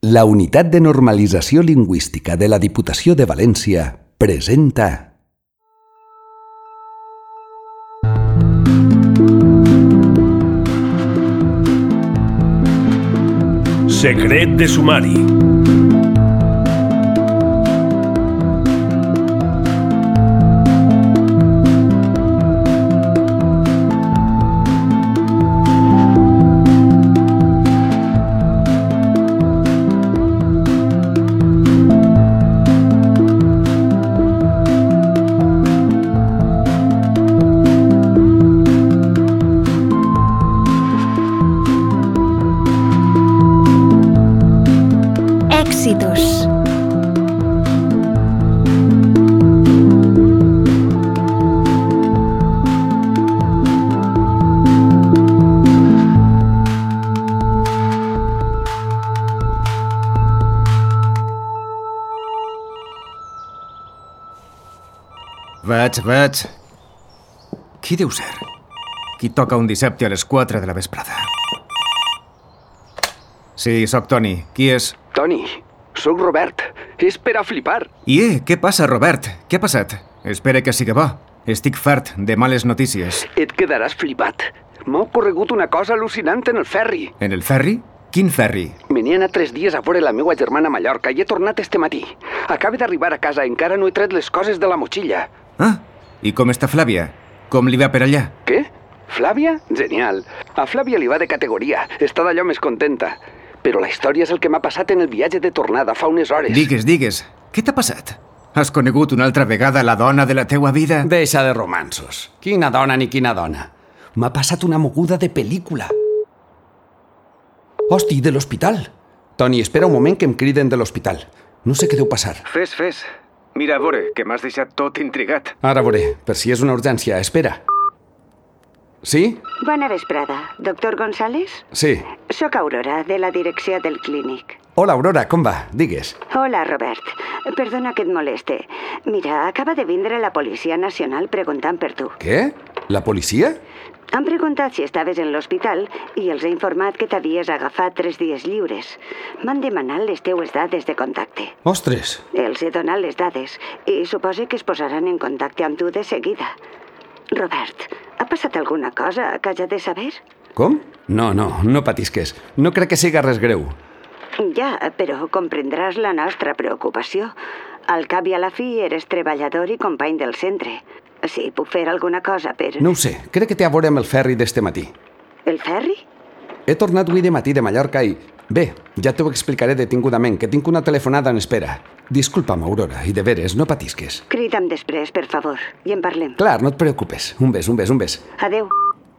La Unitat de Normalització Lingüística de la Diputació de València presenta Secret de sumari. Éxitos. Vaig. Qui deu ser? Qui toca un dissabte a les 4 de la vesprada? Sí, sóc Toni. Qui és? Toni, sóc Robert. És per a flipar. Què passa, Robert? Què ha passat? Espera que sigui bo. Estic fart de males notícies. Et quedaràs flipat. M'ha ocorregut una cosa al·lucinant en el ferri. En el ferri? Quin ferri? Me n'he anat 3 dies a veure la meua germana a Mallorca i he tornat este matí. Acabo d'arribar a casa, encara no he tret les coses de la motxilla. Ah, i com està Flàvia? Com li va per allà? Què? Flàvia? Genial. A Flàvia li va de categoria. Està d'allò més contenta. Però la història és el que m'ha passat en el viatge de tornada fa unes hores. Digues. Què t'ha passat? Has conegut una altra vegada la dona de la teua vida? Deixa de romanços. Quina dona ni quina dona. M'ha passat una moguda de pel·lícula. Hosti, de l'hospital. Toni, espera un moment que em criden de l'hospital. No sé què deu passar. Fes. Mira, a veure, que m'has deixat tot intrigat. Ara veuré, per si és una urgència. Espera. Sí? Bona vesprada. Doctor González? Sí. Soc Aurora, de la direcció del clínic. Hola, Aurora, com va? Digues. Hola, Robert. Perdona que et moleste. Mira, acaba de vindre la Policia Nacional preguntant per tu. Què? La policia? Han preguntat si estaves en l'hospital i els he informat que t'havies agafat 3 dies lliures. M'han demanat les teues dades de contacte. Ostres! Els he donat les dades i suposo que es posaran en contacte amb tu de seguida. Robert, ha passat alguna cosa que haja de saber? Com? No patisques. No crec que siga res greu. Ja, però comprendràs la nostra preocupació. Al cap i a la fi eres treballador i company del centre. Si puc fer alguna cosa per... No ho sé, crec que té a veure amb el ferri d'este matí. El ferri? He tornat avui de matí de Mallorca i... Bé, ja t'ho explicaré detingudament, que tinc una telefonada en espera. Disculpa'm, Aurora, i de veres, no patisques. Crida'm després, per favor, i en parlem. Clar, no et preocupes. Un bes. Adeu.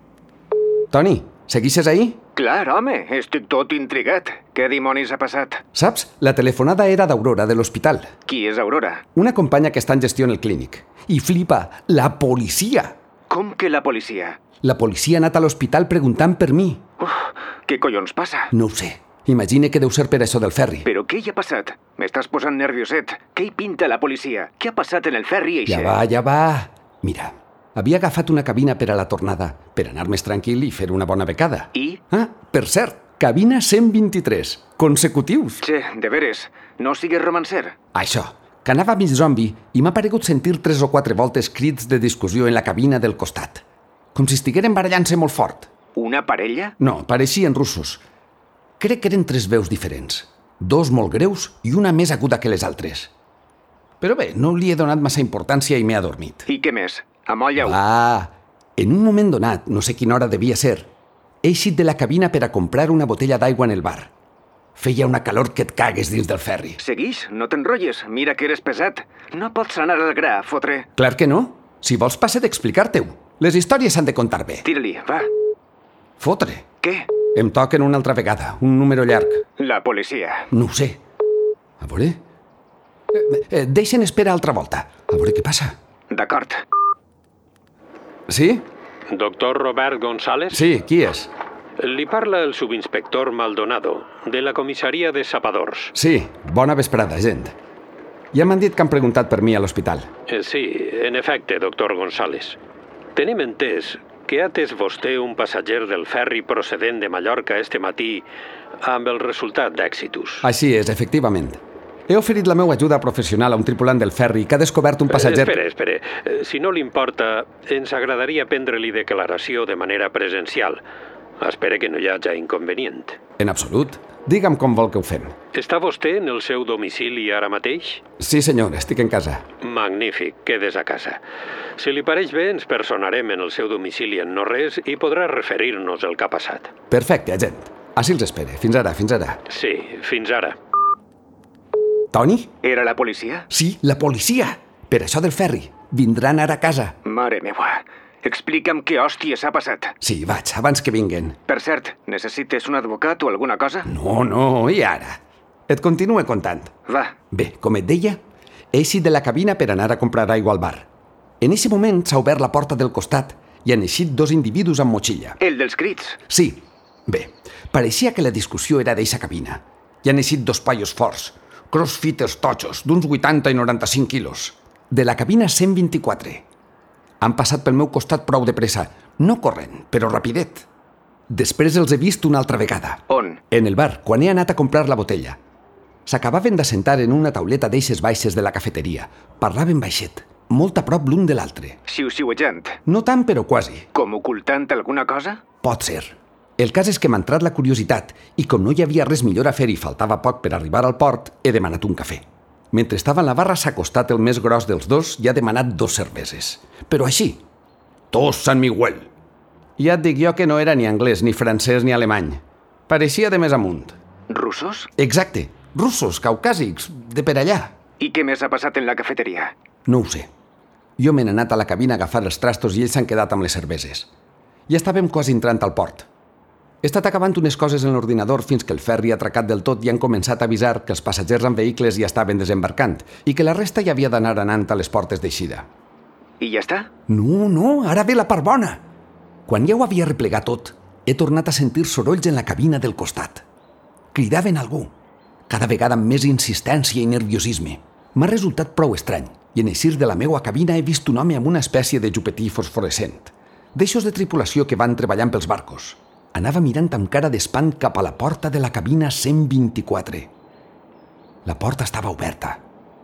Toni, seguixes ahí? Clar, home, estic tot intrigat. Què dimonis ha passat? Saps? La telefonada era d'Aurora, de l'hospital. Qui és Aurora? Una companya que està en gestió en el clínic. I flipa, la policia! Com que la policia? La policia ha anat a l'hospital preguntant per mi. Què collons passa? No ho sé. Imagine que deu ser per això del ferri. Però què hi ha passat? M'estàs posant nervioset. Què hi pinta la policia? Què ha passat en el ferri, eixe? Ja va. Mira, havia agafat una cabina per a la tornada, per anar més tranquil i fer una bona becada. I? Ah, per cert, cabina 123, consecutius. Che, de veres, no sigues romancer. Això, que anava mig zombi i m'ha paregut sentir 3 o 4 voltes crits de discussió en la cabina del costat. Com si estigueren barallant-se molt fort. Una parella? No, pareixien russos. Crec que eren 3 veus diferents. 2 molt greus i una més aguda que les altres. Però bé, no li he donat massa importància i m'he adormit. I què més? Amolla-ho. En un moment donat, no sé quina hora devia ser, he eixit de la cabina per a comprar una botella d'aigua en el bar. Feia una calor que et cagues dins del ferri. Seguix, no t'enrotlles. Mira que eres pesat. No pots anar al gra, fotre. Clar que no. Si vols passe d'explicar-te-ho. Les històries s'han de contar bé. Tira-li, va. Fotre. Què? Em toquen una altra vegada, un número llarg. La policia. No ho sé. A veure... deixen esperar altra volta. A veure què passa. D'acord. Sí? Doctor Robert González? Sí, qui és? Li parla el subinspector Maldonado, de la comissaria de Sapadors. Sí, bona vesprada, gent. Ja m'han dit que han preguntat per mi a l'hospital. Sí, en efecte, doctor González. Tenim entès que ha atès vostè un passatger del ferri procedent de Mallorca este matí amb el resultat d'èxitus. Així és, efectivament. He oferit la meva ajuda professional a un tripulant del ferri que ha descobert un passatger... Espere. Si no l'importa, ens agradaria prendre-li declaració de manera presencial. Espere que no hi hagi inconvenient. En absolut. Digue'm com vol que ho fem. Està vostè en el seu domicili ara mateix? Sí, senyor, estic en casa. Magnífic, quedes a casa. Si li pareix bé, ens personarem en el seu domicili en no res i podrà referir-nos el que ha passat. Perfecte, agent. Així els espere. Fins ara. Sí, fins ara. Toni? Era la policia? Sí, la policia. Per això del ferri. Vindran ara a casa. Mare meva. Explica'm què hòstia s'ha passat. Sí, vaig, abans que vinguen. Per cert, necessites un advocat o alguna cosa? No, i ara? Et continuo contant. Va. Bé, com et deia, he eixit de la cabina per anar a comprar aigua al bar. En aquest moment s'ha obert la porta del costat i han eixit 2 individus amb motxilla. El dels crits? Sí. Bé, pareixia que la discussió era d'eixa cabina. Hi han eixit 2 paios forts, crossfitters totxos, d'uns 80 i 95 quilos. De la cabina 124. Han passat pel meu costat prou de pressa. No corrent, però rapidet. Després els he vist una altra vegada. On? En el bar, quan he anat a comprar la botella. S'acabaven d'assentar en una tauleta d'eixes baixes de la cafeteria. Parlaven baixet, molt a prop l'un de l'altre. Xiu-xiuejant. No tant, però quasi. Com ocultant alguna cosa? Pot ser. El cas és que m'ha entrat la curiositat i com no hi havia res millor a fer i faltava poc per arribar al port, he demanat un cafè. Mentre estava en la barra s'ha acostat el més gros dels dos i ha demanat 2 cerveses. Però així. Tos San Miguel. Ja et dic jo que no era ni anglès, ni francès, ni alemany. Pareixia de més amunt. Russos? Exacte. Russos, caucàsics, de per allà. I què més ha passat en la cafeteria? No ho sé. Jo me n'he anat a la cabina a agafar els trastos i ells s'han quedat amb les cerveses. Ja estàvem quasi entrant al port. He estat acabant unes coses en l'ordinador fins que el ferri ha atracat del tot i han començat a avisar que els passatgers amb vehicles ja estaven desembarcant i que la resta ja havia d'anar anant a les portes d'eixida. I ja està? No, ara ve la part bona. Quan ja ho havia replegat tot, he tornat a sentir sorolls en la cabina del costat. Cridaven algú, cada vegada amb més insistència i nerviosisme. M'ha resultat prou estrany i en eixir de la meua cabina he vist un home amb una espècie de jupetí fosforescent, d'eixos de tripulació que van treballant pels barcos. Anava mirant amb cara d'espant cap a la porta de la cabina 124. La porta estava oberta.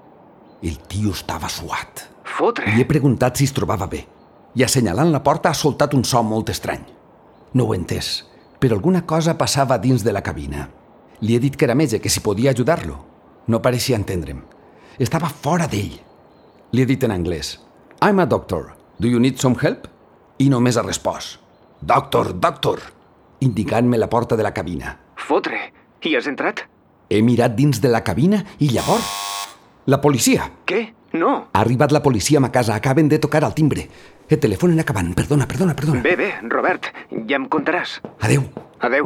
El tio estava suat. Fotre! Li he preguntat si es trobava bé. I assenyalant la porta ha soltat un so molt estrany. No ho he entès, però alguna cosa passava dins de la cabina. Li he dit que era metge, que si podia ajudar-lo. No pareixia entendre'm. Estava fora d'ell. Li he dit en anglès: I'm a doctor. Do you need some help? I només ha respost: Doctor, indicant-me la porta de la cabina. Fotre! Hi has entrat? He mirat dins de la cabina i llavors... La policia! Què? No! Ha arribat la policia a ma casa, acaben de tocar al timbre. El telèfon en acabant, perdona. Bé, Robert, ja em contaràs. Adeu. Adeu.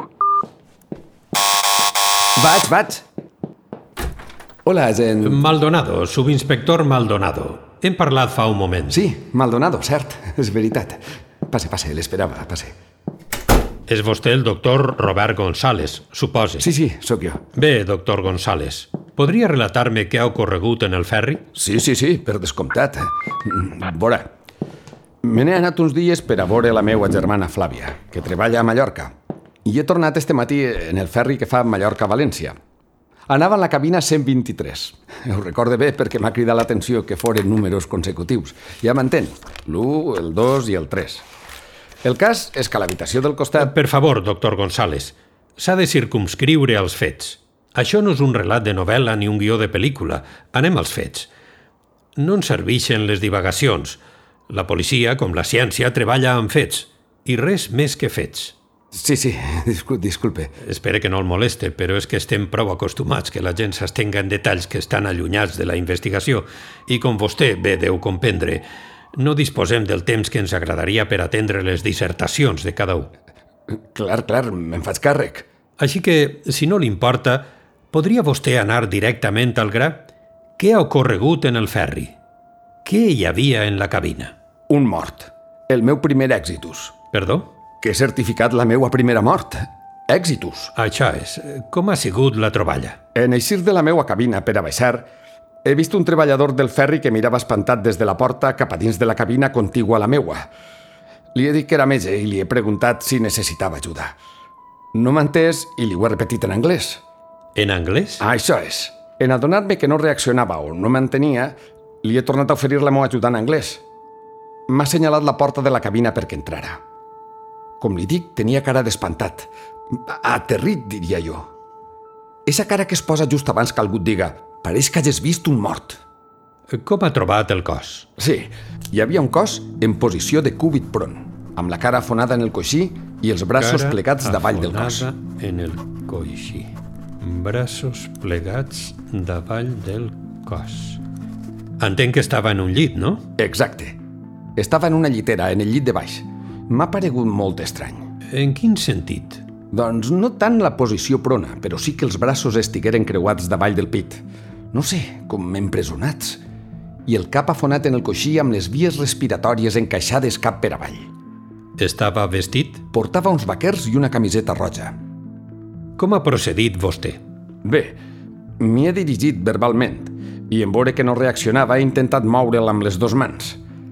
Vaig. Hola, agent... Maldonado, subinspector Maldonado. Hem parlat fa un moment. Sí, Maldonado, cert, és veritat. Passe, l'esperava, passe. És vostè el doctor Robert González, supose. Sí, sóc jo. Bé, doctor González, podria relatar-me què ha ocorregut en el ferri? Sí, per descomptat. Veurà, me n'he anat uns dies per a veure la meva germana Flàvia, que treballa a Mallorca. I he tornat este matí en el ferri que fa Mallorca-València. Anava en la cabina 123. Ho recorde bé perquè m'ha cridat l'atenció que foren números consecutius. Ja m'entén, l'1, el 2 i el 3. El cas és que a l'habitació del costat... Per favor, doctor González, s'ha de circumscriure als fets. Això no és un relat de novel·la ni un guió de pel·lícula. Anem als fets. No ens serveixen les divagacions. La policia, com la ciència, treballa amb fets. I res més que fets. Sí, disculpe. Espere que no el moleste, però és que estem prou acostumats que la gent s'estenga en detalls que estan allunyats de la investigació i com vostè bé deu comprendre, no disposem del temps que ens agradaria per atendre les dissertacions de cada un. Clar, me'n faig càrrec. Així que, si no l'importa, podria vostè anar directament al gra? Què ha ocorregut en el ferri? Què hi havia en la cabina? Un mort. El meu primer èxitus. Perdó? Que he certificat la meua primera mort. Èxitus. Això és. Com ha sigut la troballa? En eixir de la meua cabina per a baixar, he vist un treballador del ferri que mirava espantat des de la porta cap a dins de la cabina contigua a la meua. Li he dit que era metge i li he preguntat si necessitava ajuda. No m'ha entès i li ho he repetit en anglès. En anglès? Això és. En adonar-me que no reaccionava o no m'entenia, li he tornat a oferir la meva ajuda en anglès. M'ha assenyalat la porta de la cabina perquè entrara. Com li dic, tenia cara d'espantat. Aterrit, diria jo. Esa cara que es posa just abans que algú et diga «Pareix que hagis vist un mort». Com ha trobat el cos? Sí, hi havia un cos en posició de cúbit pront, amb la cara afonada en el coixí i els braços plegats davall del cos. Afonada en el coixí. Braços plegats davall del cos. Entenc que estava en un llit, no? Exacte. Estava en una llitera, en el llit de baix. M'ha paregut molt estrany. En quin sentit? Doncs no tant la posició prona, però sí que els braços estigueren creuats davall del pit. No sé, com empresonats. I el cap afonat en el coixí amb les vies respiratòries encaixades cap per avall. Estava vestit? Portava uns vaquers i una camiseta roja. Com ha procedit vostè? Bé, m'hi he dirigit verbalment i en veure que no reaccionava he intentat moure'l amb les dues mans.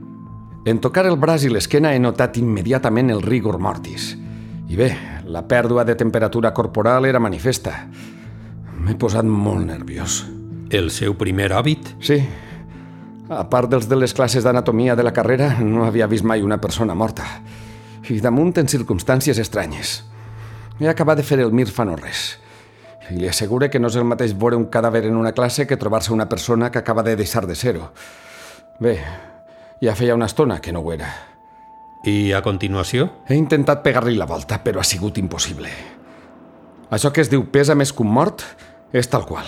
En tocar el braç i l'esquena he notat immediatament el rigor mortis. I bé, la pèrdua de temperatura corporal era manifesta. M'he posat molt nerviós. El seu primer hàbit? Sí. A part dels de les classes d'anatomia de la carrera, no havia vist mai una persona morta. I damunt en circumstàncies estranyes. He acabat de fer el mir fa no res. I li assegure que no és el mateix veure un cadàver en una classe que trobar-se una persona que acaba de deixar de ser-ho. Bé, ja feia una estona que no ho era. I a continuació? He intentat pegar-li la volta, però ha sigut impossible. Això que es diu pesa més que un mort és tal qual.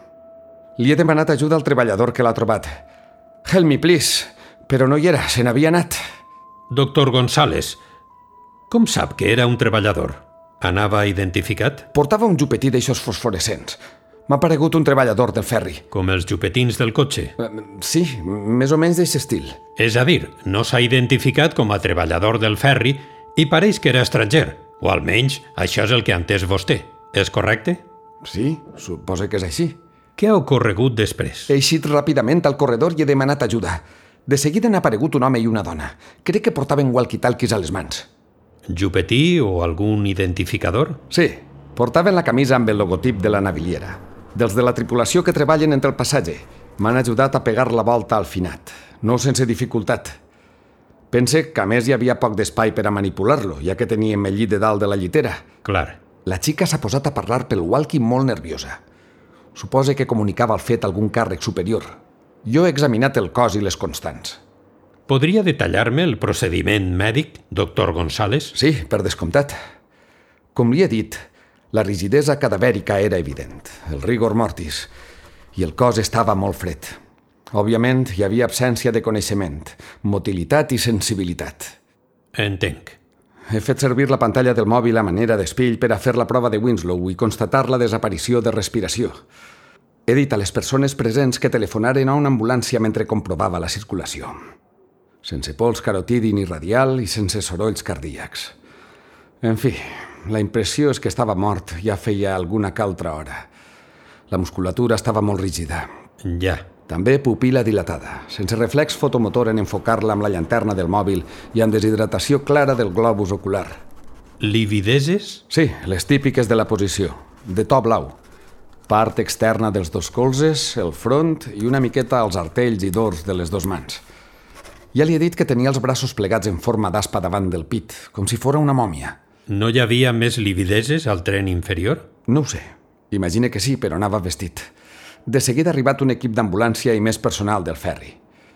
Li he demanat ajuda al treballador que l'ha trobat. Help me, please. Però no hi era, se n'havia anat. Doctor González, com sap que era un treballador? Anava identificat? Portava un jupetí d'eixos fosforescents. M'ha paregut un treballador del ferri. Com els jupetins del cotxe? Sí, més o menys d'aquest estil. És a dir, no s'ha identificat com a treballador del ferri i pareix que era estranger, o almenys això és el que ha entès vostè. És correcte? Sí, suposo que és així. Què ha ocorregut després? He eixit ràpidament al corredor i he demanat ajuda. De seguida han aparegut un home i una dona. Crec que portaven walkie-talkies a les mans. Jupetí o algun identificador? Sí, portaven la camisa amb el logotip de la naviliera. Dels de la tripulació que treballen entre el passatge. M'han ajudat a pegar la volta al finat. No sense dificultat. Pense que a més hi havia poc d'espai per a manipular-lo, ja que teníem el llit de dalt de la llitera. Clar. La xica s'ha posat a parlar pel walkie molt nerviosa. Supose que comunicava el fet a algun càrrec superior. Jo he examinat el cos i les constants. Podria detallar-me el procediment mèdic, doctor González? Sí, per descomptat. Com li he dit, la rigidesa cadavèrica era evident, el rigor mortis, i el cos estava molt fred. Òbviament, hi havia absència de coneixement, motilitat i sensibilitat. Entenc. He fet servir la pantalla del mòbil a manera d'espill per a fer la prova de Winslow i constatar la desaparició de respiració. He dit a les persones presents que telefonaren a una ambulància mentre comprovava la circulació. Sense pols carotidi ni radial i sense sorolls cardíacs. En fi, la impressió és que estava mort ja feia alguna que altra hora. La musculatura estava molt rígida. Ja. També pupil·la dilatada, sense reflex fotomotor en enfocar-la amb la llanterna del mòbil i amb deshidratació clara del globus ocular. Livideses? Sí, les típiques de la posició, de to blau. Part externa dels dos colzes, el front i una miqueta als artells i dors de les dues mans. Ja li he dit que tenia els braços plegats en forma d'aspa davant del pit, com si fora una mòmia. No hi havia més livideses al tren inferior? No ho sé. Imagine que sí, però anava vestit. De seguida ha arribat un equip d'ambulància i més personal del ferri.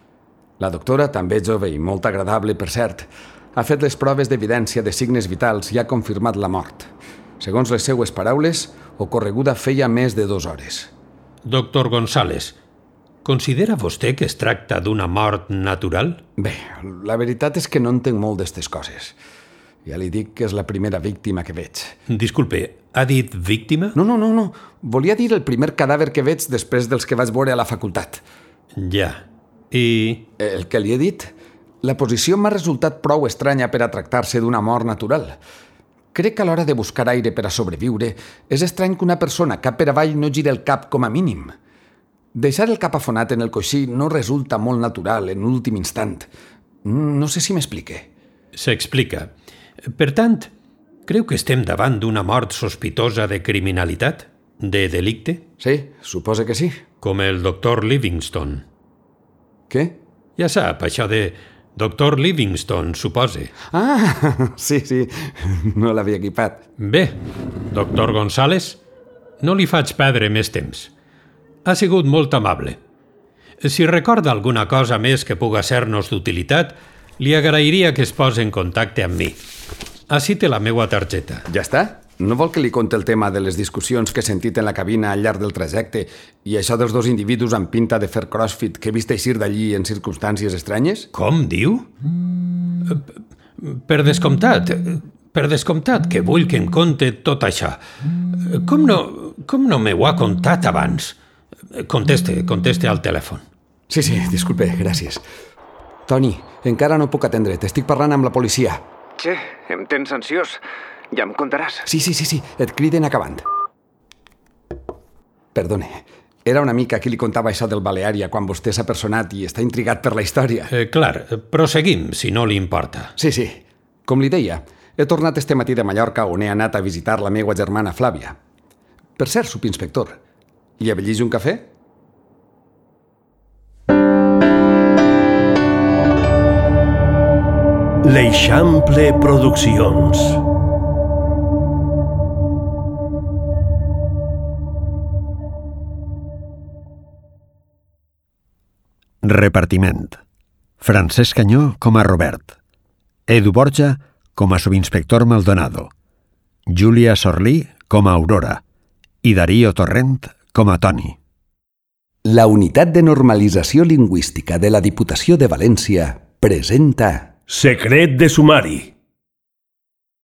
La doctora, també jove i molt agradable, per cert, ha fet les proves d'evidència de signes vitals i ha confirmat la mort. Segons les seues paraules, ocorreguda feia més de 2 hores. Doctor González, considera vostè que es tracta d'una mort natural? Bé, la veritat és que no entenc molt d'estes coses. Ja li dic que és la primera víctima que veig. Disculpe, ha dit víctima? No. Volia dir el primer cadàver que veig després dels que vaig veure a la facultat. Ja. I... El que li he dit, la posició m'ha resultat prou estranya per a tractar-se d'una mort natural. Crec que a l'hora de buscar aire per a sobreviure és estrany que una persona cap per avall no giri el cap com a mínim. Deixar el cap afonat en el coixí no resulta molt natural en últim instant. No sé si m'explique. s'explica. Per tant, creu que estem davant d'una mort sospitosa de criminalitat? De delicte? Sí, suposa que sí. Com el doctor Livingstone. Què? Ja sap, això de doctor Livingstone, supose. Ah, sí, no l'havia equipat. Bé, doctor González, no li faig perdre més temps. Ha sigut molt amable. Si recorda alguna cosa més que puga ser-nos d'utilitat, li agrairia que es posi en contacte amb mi. Ací té la meua targeta. Ja està? No vol que li conti el tema de les discussions que he sentit en la cabina al llarg del trajecte i això dels dos individus amb pinta de fer crossfit que he vist eixir d'allí en circumstàncies estranyes? Com diu? Per descomptat que vull que em conte tot això. Com no m'ho ha contat abans? Conteste al telèfon. Sí, disculpe, gràcies. Toni, encara no puc atendre't. Estic parlant amb la policia. Che, em tens ansiós. Ja em contaràs. Sí, et criden acabant. Perdone, era una mica qui li contava això del Baleària quan vostè s'ha personat i està intrigat per la història. Clar, proseguim, si no li importa. Sí. Com li deia, he tornat este matí de Mallorca on he anat a visitar la meva germana Flàvia. Per cert, subinspector, li avellis un cafè? L'Eixample Produccions. Repartiment. Francesc Canyó com a Robert. Edu Borja com a subinspector Maldonado. Júlia Sorlí com a Aurora. I Darío Torrent com a Toni. La Unitat de Normalització Lingüística de la Diputació de València presenta... Secret de sumari.